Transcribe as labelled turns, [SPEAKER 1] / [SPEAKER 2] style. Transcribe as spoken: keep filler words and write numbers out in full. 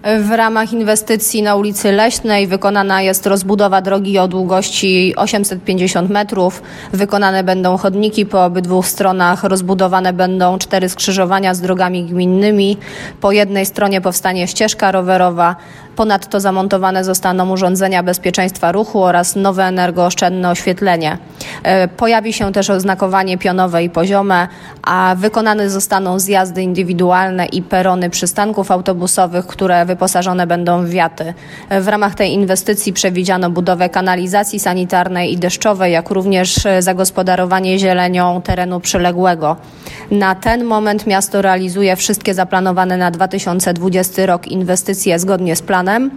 [SPEAKER 1] W ramach inwestycji na ulicy Leśnej wykonana jest rozbudowa drogi o długości osiemset pięćdziesiąt metrów. Wykonane będą chodniki po obydwu stronach, rozbudowane będą cztery skrzyżowania z drogami gminnymi. Po jednej stronie powstanie ścieżka rowerowa. Ponadto zamontowane zostaną urządzenia bezpieczeństwa ruchu oraz nowe energooszczędne oświetlenie. Pojawi się też oznakowanie pionowe i poziome, a wykonane zostaną zjazdy indywidualne i perony przystanków autobusowych, które wyposażone będą w wiaty. W ramach tej inwestycji przewidziano budowę kanalizacji sanitarnej i deszczowej, jak również zagospodarowanie zielenią terenu przyległego. Na ten moment miasto realizuje wszystkie zaplanowane na dwa tysiące dwudziesty rok inwestycje zgodnie z planem.